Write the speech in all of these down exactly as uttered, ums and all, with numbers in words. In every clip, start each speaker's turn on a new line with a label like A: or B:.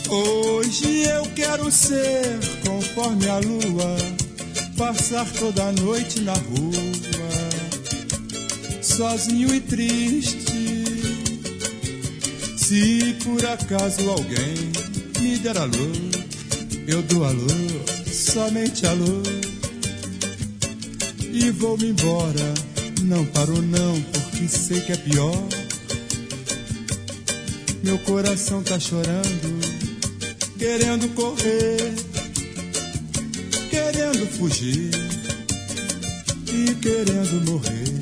A: Hoje eu quero ser conforme a lua, passar toda a noite na rua, sozinho e triste. Se por acaso alguém me der alô, eu dou alô, somente alô, e vou-me embora. Não paro não, porque sei que é pior. Meu coração tá chorando, querendo correr, querendo fugir e querendo morrer.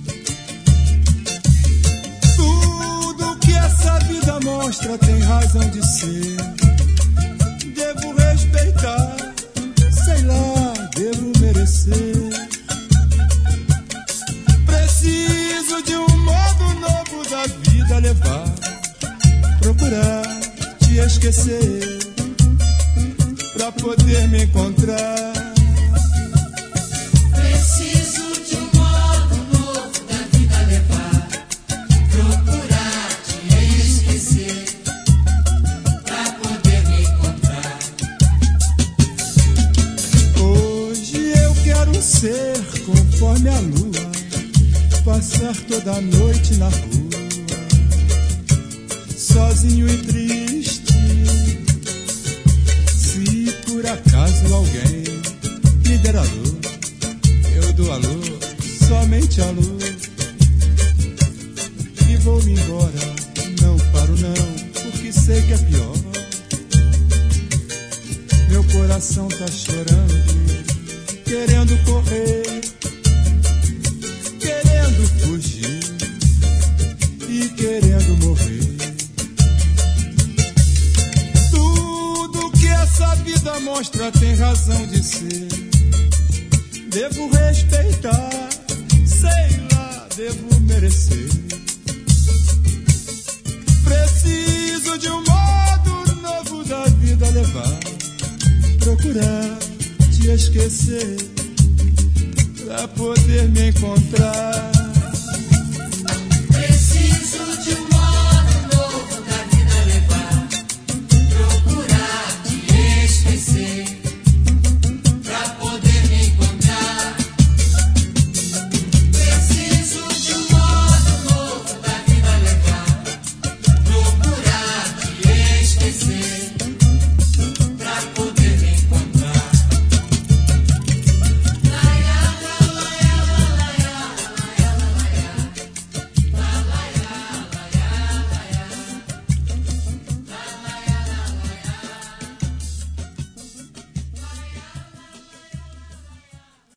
A: Tudo que essa vida mostra tem razão de ser. Devo respeitar, sei lá, devo merecer. Preciso de um modo novo da vida levar, procurar te esquecer, pra poder me encontrar.
B: Preciso de um modo novo da vida levar, procurar te esquecer, pra poder me encontrar.
A: Hoje eu quero ser conforme a lua, passar toda a noite na rua, sozinho e triste. Se por acaso alguém me der alô, eu dou alô, somente alô, e vou-me embora. Não paro não, porque sei que é pior. Meu coração tá chorando, querendo correr, querendo fugir e querendo morrer. Tudo que essa vida mostra tem razão de ser. Devo respeitar, sei lá, devo merecer. Preciso de um modo novo da vida levar, procurar te esquecer, pra poder me encontrar.